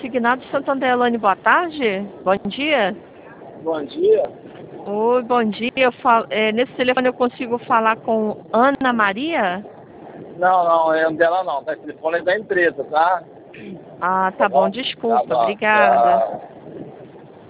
consignado Santander. Elane, boa tarde. Bom dia. Bom dia. Oi, bom dia. Nesse telefone eu consigo falar com Ana Maria? Não, é dela não, tá? Esse telefone é da empresa, tá? Ah, tá bom, desculpa. Tá bom. Obrigada. Tchau.